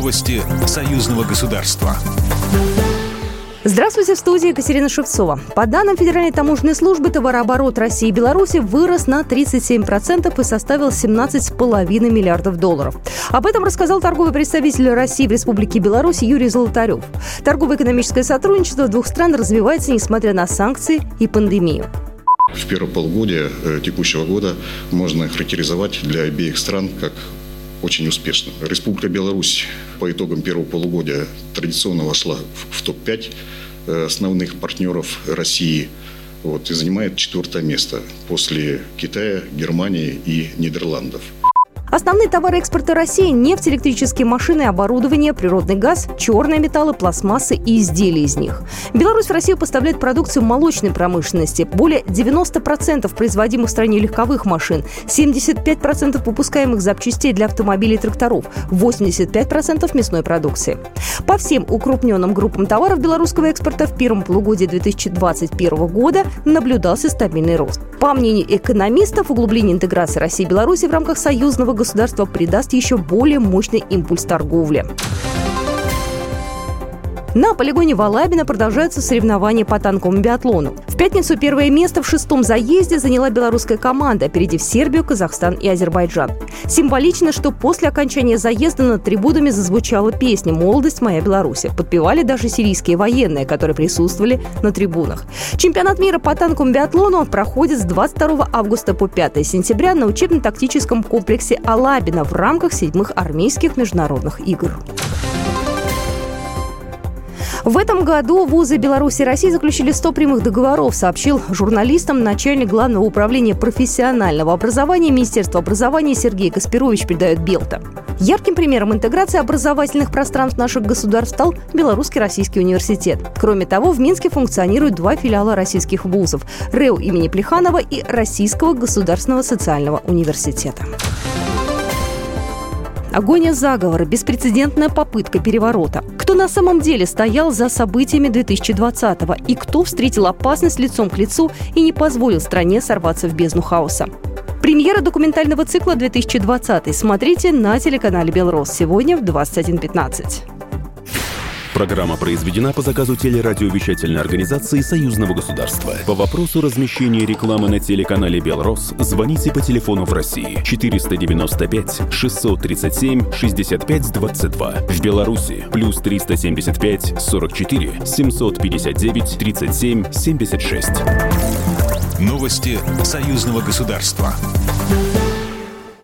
Новости союзного государства. Здравствуйте, в студии Екатерина Шевцова. По данным Федеральной таможенной службы, товарооборот России и Беларуси вырос на 37% и составил $17,5 миллиардов. Об этом рассказал торговый представитель России в Республике Беларусь Юрий Золотарев. Торгово-экономическое сотрудничество двух стран развивается, несмотря на санкции и пандемию. В первое полугодие текущего года можно характеризовать для обеих стран как очень успешно. Республика Беларусь по итогам первого полугодия традиционно вошла в топ-5 основных партнеров России и занимает 4-е место после Китая, Германии и Нидерландов. Основные товары экспорта России – нефть, электрические машины, оборудование, природный газ, черные металлы, пластмассы и изделия из них. Беларусь в Россию поставляет продукцию молочной промышленности. Более 90% производимых в стране легковых машин, 75% выпускаемых запчастей для автомобилей и тракторов, 85% мясной продукции. По всем укрупненным группам товаров белорусского экспорта в первом полугодии 2021 года наблюдался стабильный рост. По мнению экономистов, углубление интеграции России и Беларуси в рамках союзного государства придаст еще более мощный импульс торговле. На полигоне Валабино продолжаются соревнования по танковому биатлону. В пятницу первое место в 6-м заезде заняла белорусская команда, опередив Сербию, Казахстан и Азербайджан. Символично, что после окончания заезда над трибунами зазвучала песня «Молодость моя Беларусь». Подпевали даже сирийские военные, которые присутствовали на трибунах. Чемпионат мира по танковому биатлону проходит с 22 августа по 5 сентября на учебно-тактическом комплексе Алабино в рамках 7-х армейских международных игр. В этом году вузы Беларуси и России заключили 100 прямых договоров, сообщил журналистам начальник Главного управления профессионального образования Министерства образования Сергей Каспирович, передает Белта. Ярким примером интеграции образовательных пространств наших государств стал Белорусский российский университет. Кроме того, в Минске функционируют 2 филиала российских вузов – РЭУ имени Плеханова и Российского государственного социального университета. Агония заговора, беспрецедентная попытка переворота. Кто на самом деле стоял за событиями 2020-го и кто встретил опасность лицом к лицу и не позволил стране сорваться в бездну хаоса? Премьера документального цикла 2020 смотрите на телеканале «Белрос» сегодня в 21:15. Программа произведена по заказу телерадиовещательной организации Союзного государства. По вопросу размещения рекламы на телеканале «Белрос» звоните по телефону в России 495 637 65 22. В Беларуси плюс 375 44 759 37 76. Новости союзного государства.